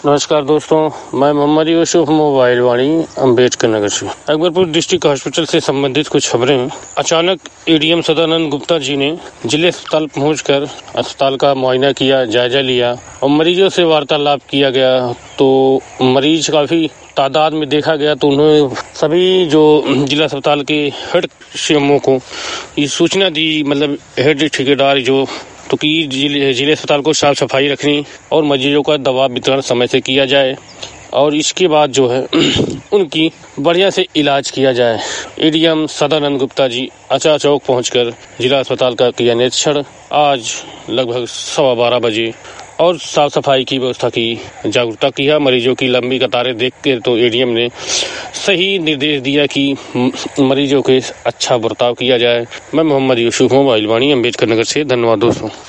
नमस्कार दोस्तों, मैं मोहम्मद यूसुफ मोबाइल वाणी अम्बेडकर नगर से। अकबरपुर डिस्ट्रिक्ट हॉस्पिटल से संबंधित कुछ खबरें। अचानक एडीएम सदानंद गुप्ता जी ने जिले अस्पताल पहुंचकर अस्पताल का मुआयना किया, जायजा लिया और मरीजों से वार्तालाप किया गया। तो मरीज काफी तादाद में देखा गया, तो उन्होंने सभी जो जिला अस्पताल के हेड सीएमओ को ये सूचना दी, मतलब हेड ठेकेदार जो, तो कि जिले अस्पताल को साफ सफाई रखनी और मरीजों का दवा वितरण समय से किया जाए और इसके बाद जो है उनकी बढ़िया से इलाज किया जाए। एडीएम सदानंद गुप्ता जी आचार चौक पहुंचकर जिला अस्पताल का किया निरीक्षण आज लगभग 12:15 बजे और साफ सफाई की व्यवस्था की जागरूकता किया। मरीजों की लंबी कतारें देखकर तो एडीएम ने सही निर्देश दिया कि मरीजों के अच्छा बर्ताव किया जाए। मैं मोहम्मद यूसुफ मोबाइल वाणी अम्बेडकर नगर से। धन्यवाद दोस्तों।